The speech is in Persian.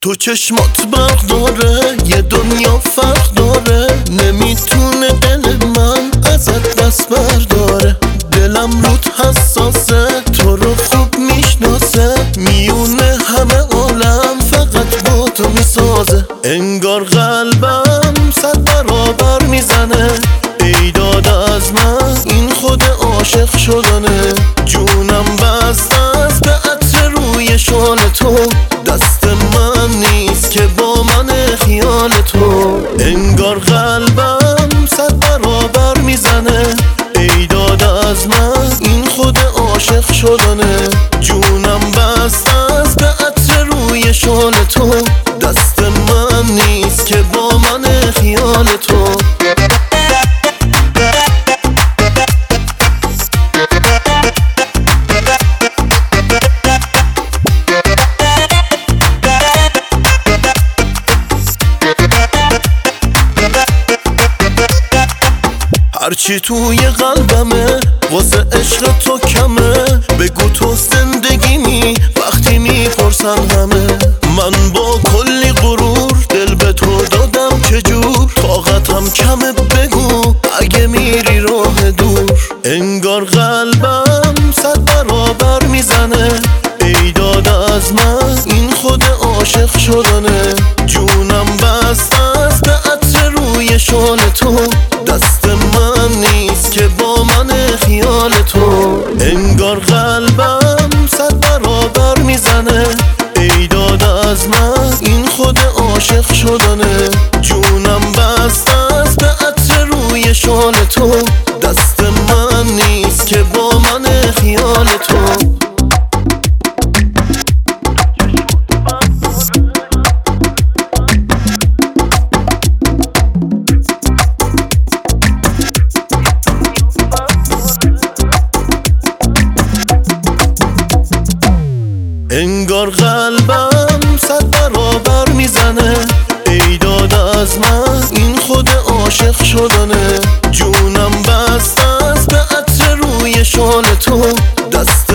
تو چشمات برق داره، یه دنیا فرق داره، نمیتونه دل من ازت دست برداره. دلم رود حساسه، تو رو خوب میشناسه، میونه همه عالم فقط با تو میسازه. انگار قلبم 100 برابر میزنه، ای داد از من این خود عاشق شدنه. جونم بسته است به عطر روی شال تو، دست من نیست که با من خیال تو. انگار قلبم 100 برابر میزنه، ای داد از من این خود عاشق شدنه. جونم بسته است به عطر روی شال تو، دست من نیست که با من خیال تو. هرچی توی قلبمه واسه عشق تو کمه، بگو تو زندگیمی وقتی میپرسن همه. من با کلی غرور دل به تو دادم چجور، طاقتم کمه بگو اگه میری راه دور. انگار قلبم 100 برابر میزنه، ای داد از من این خود عاشق شدنه. جونم بسته است به عطر روی شال تو، دست من نیست که با من خیال تو. انگار قلبم 100 برابر میزنه، ای داد از من این خود عاشق شدنه. جونم بسته است به عطر روی شال تو، دست من نیست که با من خیال تو. انگار قلبم 100 برابر میزنه، ای داد از من این خود عاشق شدنه. جونم بسته است به عطر روی شال تو، دست